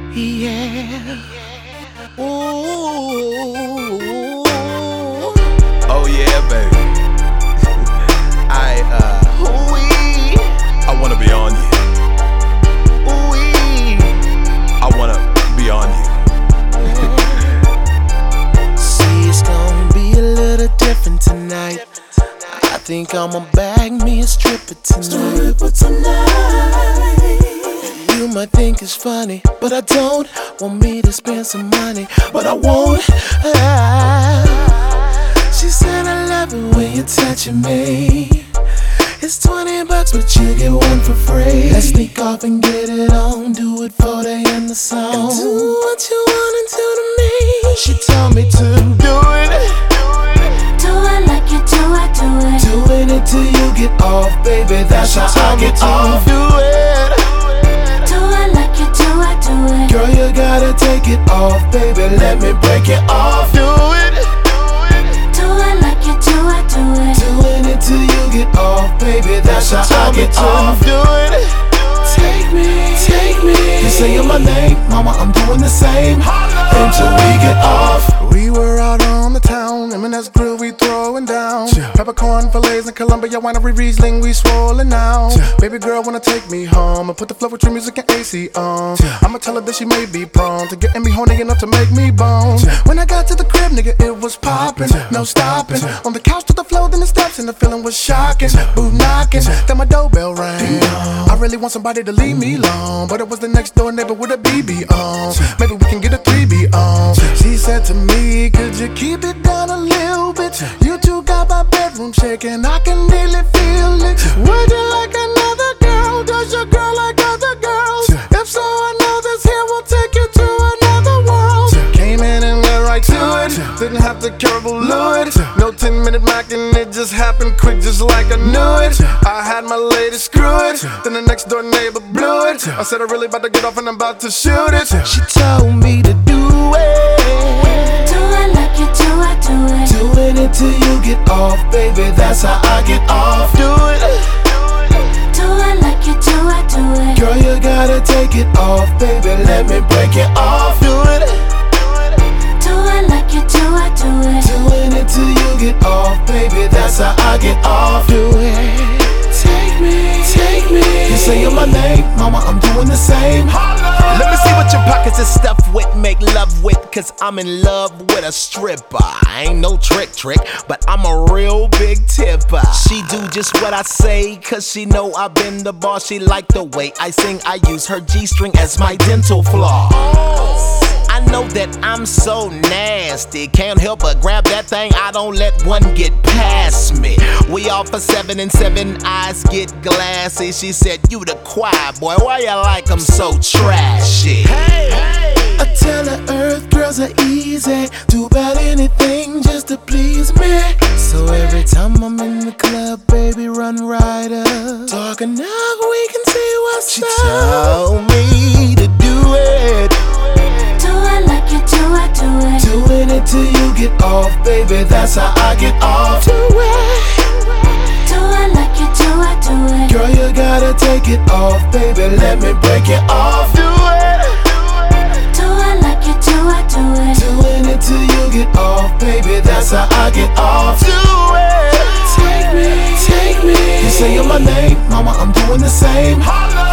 Yeah. Ooh. Oh yeah, baby. I wanna be on you. I wanna be on you. See, it's gonna be a little different tonight. I think I'ma bag me a stripper tonight. You might think it's funny, but I don't. Want me to spend some money, but I won't. She said I love it when you're touching me. It's $20, but you get one for free. Let's sneak off and get it on. Do it for they in the song. And do what you wanna do to me. She told me to do it. Do it like you do it, do it. Doing it till you get off, baby. That's how I get off. Do it. Do it like you do it, do it. Girl, you gotta take it off, baby. Let me break it off. Do it. Do it like you do it, do it. Doing it till you get off, baby. That's how I get off. Do it. Take me, take me. You saying my name, mama, I'm doing the same until we get off. We were out on the town, M&S grill we throwing down. Peppercorn fillets in Columbia, winery Riesling we swollen now. Baby girl wanna take me home and put the flow with your music and AC on. I'ma tell her that she may be prone to getting me horny enough to make me bone. When I got to the crib, nigga, it was poppin', no stopping. On the couch to the floor, then the steps, and the feeling was shocking. Boot knocking, then my doorbell rang. I really want somebody to leave me alone, but it was the next door neighbor with a BB on. Maybe we can get a 3B on. She said to me, could you keep it down a little bit? You two got my bedroom shaking, I can really feel it. Would you like another girl? Does your girl like other girls? If so, I know this here will take you to another world. Came in and got right to it, didn't have to careful lure it. No 10-minute macking, it just happened quick just like I knew it. I had my lady screw it, then the next door neighbor blew it. I said I'm really about to get off and I'm about to shoot it. She told me to do it. Do it like you do it, do it. Doing it till you get off, baby. That's how I get off. Do it. Do it like you do it, do it. Girl, you gotta take it off, baby. Let me break it off. Do it. Do it like you do it, do it. Doing it till you get off, baby. That's how I get off. Do it. Take me, take me. You saying my name, mama, I'm doing the same. Let me see what your pockets is stuffed with, make love with, cause I'm in love with a stripper. I ain't no trick, but I'm a real big tipper. She do just what I say, cause she know I've been the boss. She like the way I sing, I use her G-string as my dental floss. I know that I'm so nasty, can't help but grab that thing, I don't let one get past me. We all for 7 and 7, eyes get glassy. She said, you the choir boy, why you like 'em so trashy? I tell the earth girls are easy, do about anything just to please me. So every time I'm in the club, baby, run right up. Talk enough, we can see what's She up. told me to do it. Do it like you do it, do it. Doing it till you get off, baby. That's how I get off. Do it. Do it like you do it, do it. Girl, you gotta take it off, baby. Let me break it off. Do it. Do it like you do it, do it. Doing it till you get off, baby. That's how I get off. Do it. Take me, take me. You saying my name, mama, I'm doing the same.